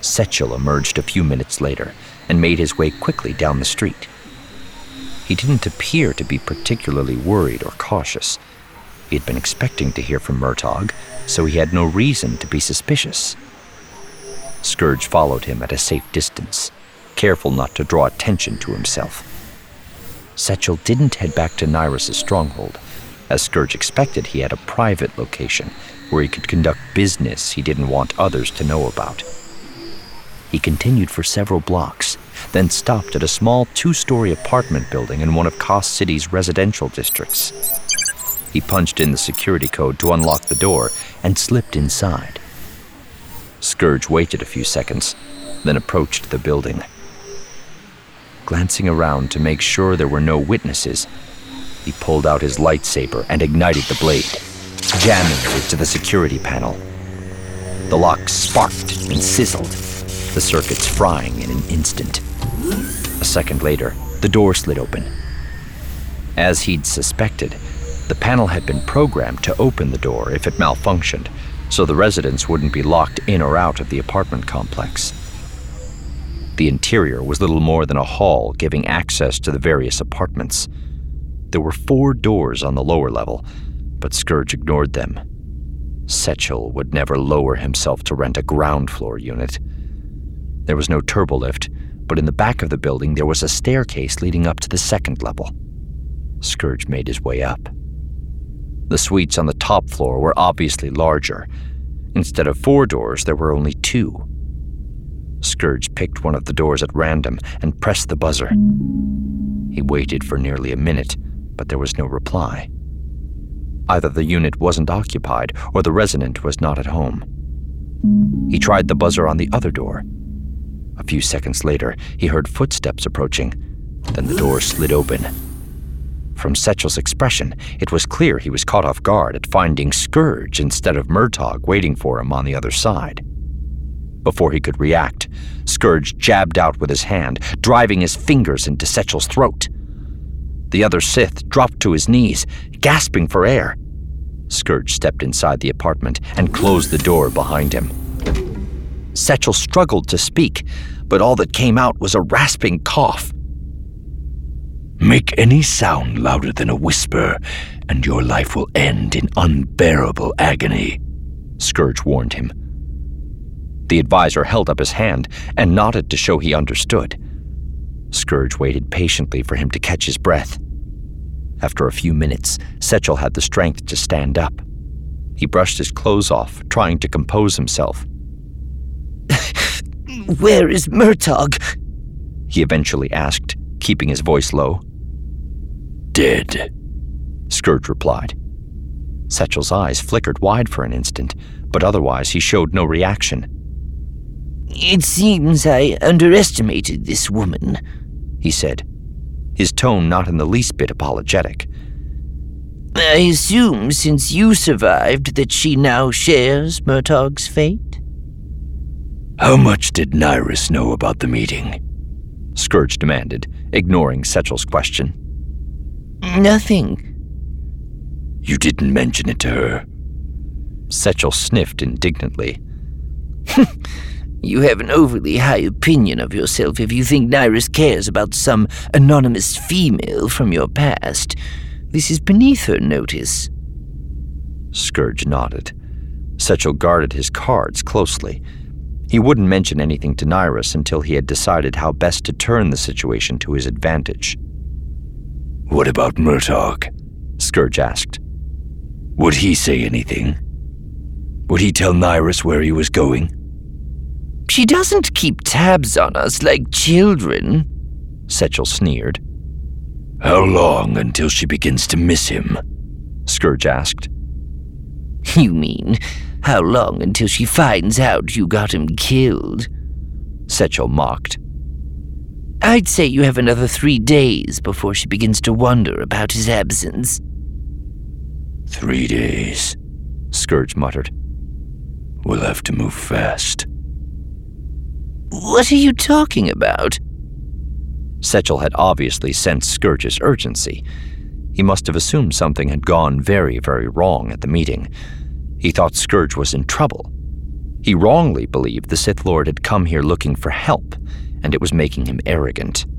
Setchel emerged a few minutes later and made his way quickly down the street. He didn't appear to be particularly worried or cautious. He had been expecting to hear from Murtaugh, so he had no reason to be suspicious. Scourge followed him at a safe distance, careful not to draw attention to himself. Setchel didn't head back to Nyrus' stronghold. As Scourge expected, he had a private location where he could conduct business he didn't want others to know about. He continued for several blocks, then stopped at a small 2-story apartment building in one of Koss City's residential districts. He punched in the security code to unlock the door and slipped inside. Scourge waited a few seconds, then approached the building. Glancing around to make sure there were no witnesses, he pulled out his lightsaber and ignited the blade, jamming it into the security panel. The lock sparked and sizzled, the circuits frying in an instant. A second later, the door slid open. As he'd suspected, the panel had been programmed to open the door if it malfunctioned, so the residents wouldn't be locked in or out of the apartment complex. The interior was little more than a hall giving access to the various apartments. There were 4 doors on the lower level, but Scourge ignored them. Setchel would never lower himself to rent a ground floor unit. There was no turbolift, but in the back of the building there was a staircase leading up to the 2nd level. Scourge made his way up. The suites on the top floor were obviously larger. Instead of 4 doors, there were only 2. Scourge picked one of the doors at random and pressed the buzzer. He waited for nearly a minute, but there was no reply. Either the unit wasn't occupied or the resident was not at home. He tried the buzzer on the other door. A few seconds later, he heard footsteps approaching. Then the door slid open. From Setchel's expression, it was clear he was caught off guard at finding Scourge instead of Murtaugh waiting for him on the other side. Before he could react, Scourge jabbed out with his hand, driving his fingers into Setchel's throat. The other Sith dropped to his knees, gasping for air. Scourge stepped inside the apartment and closed the door behind him. Setchel struggled to speak, but all that came out was a rasping cough. "Make any sound louder than a whisper, and your life will end in unbearable agony," Scourge warned him. The advisor held up his hand and nodded to show he understood. Scourge waited patiently for him to catch his breath. After a few minutes, Setchel had the strength to stand up. He brushed his clothes off, trying to compose himself. "Where is Murtaugh?" he eventually asked, keeping his voice low. "Dead," Scourge replied. Setchel's eyes flickered wide for an instant, but otherwise he showed no reaction. "It seems I underestimated this woman," he said, his tone not in the least bit apologetic. "I assume since you survived that she now shares Murtaugh's fate?" "How much did Nyrus know about the meeting?" Scourge demanded, ignoring Setchel's question. "Nothing." "You didn't mention it to her?" Setchel sniffed indignantly. "You have an overly high opinion of yourself if you think Nyrus cares about some anonymous female from your past. This is beneath her notice." Scourge nodded. Setchel guarded his cards closely. He wouldn't mention anything to Nyrus until he had decided how best to turn the situation to his advantage. "What about Murtaugh?" Scourge asked. "Would he say anything? Would he tell Nyrus where he was going?" "She doesn't keep tabs on us like children," Setchel sneered. "How long until she begins to miss him?" Scourge asked. "You mean, how long until she finds out you got him killed?" Setchel mocked. "I'd say you have another 3 days before she begins to wonder about his absence." 3 days, Scourge muttered. "We'll have to move fast." "What are you talking about?" Setchel had obviously sensed Scourge's urgency. He must have assumed something had gone very, very wrong at the meeting. He thought Scourge was in trouble. He wrongly believed the Sith Lord had come here looking for help, and it was making him arrogant.